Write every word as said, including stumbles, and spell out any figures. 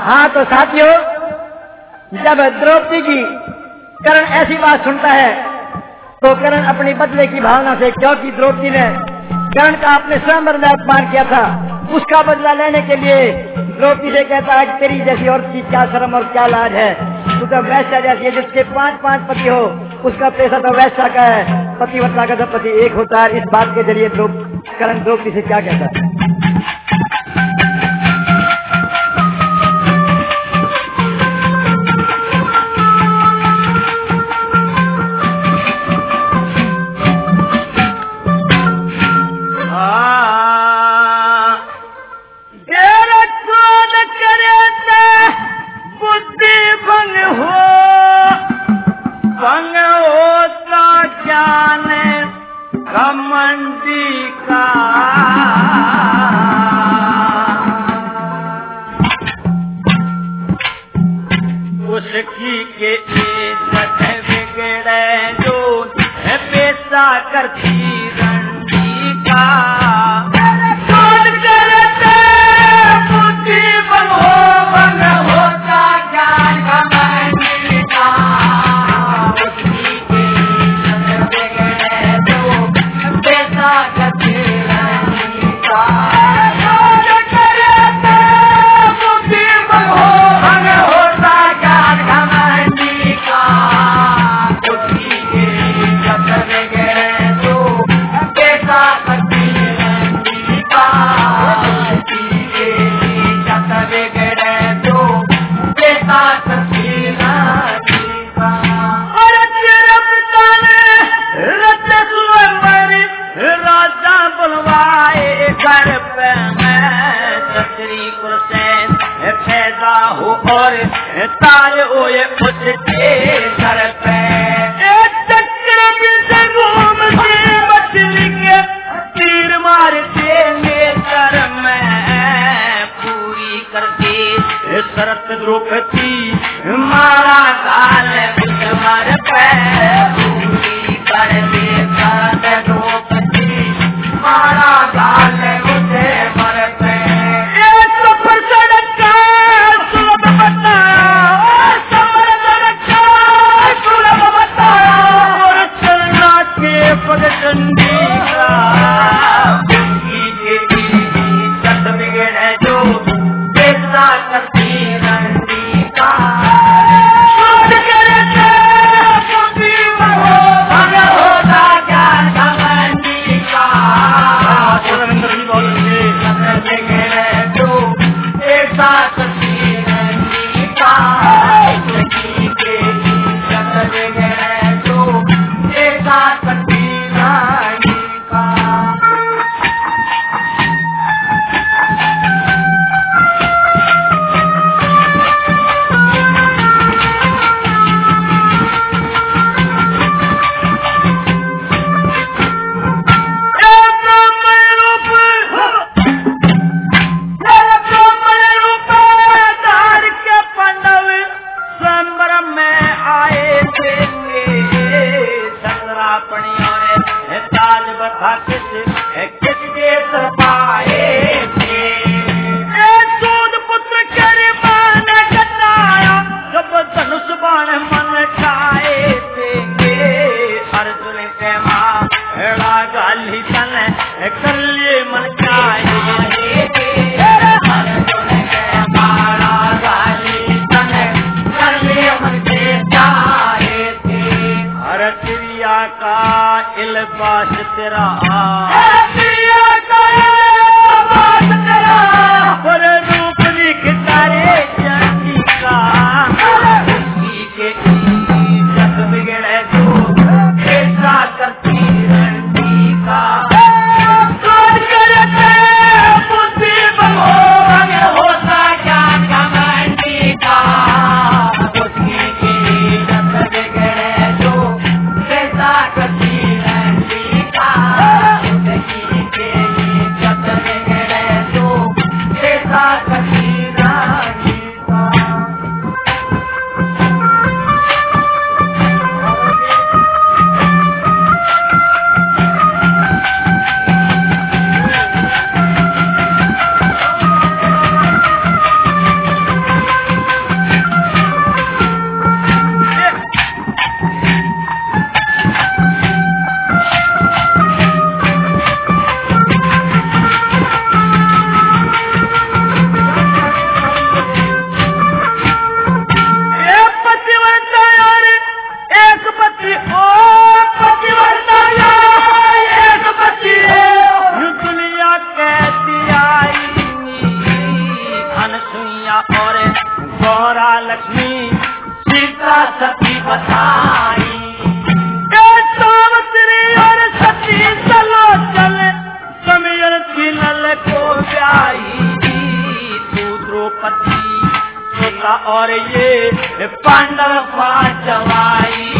हाँ तो साथियों, जब द्रौपदी की कर्ण ऐसी बात सुनता है तो कर्ण अपनी बदले की भावना से, क्योंकि द्रौपदी ने कर्ण का अपने स्वयंवर में अपमान किया था, उसका बदला लेने के लिए द्रौपदी से कहता है कि तेरी जैसी औरत की क्या शर्म और क्या लाज है, तू तो वैश्या जैसी है, जिसके पांच पांच पति हो उसका पैसा तो वैश्या का है, पतिव्रता का तो पति एक होता है। इस बात के जरिए कर्ण द्रौपदी से क्या कहता है? दुर्गा लक्ष्मी सीता सती बताई। सावित्री और सती चलो चले समीर नल को ब्याई। तू द्रौपदी और ये पांडव पांचवाई।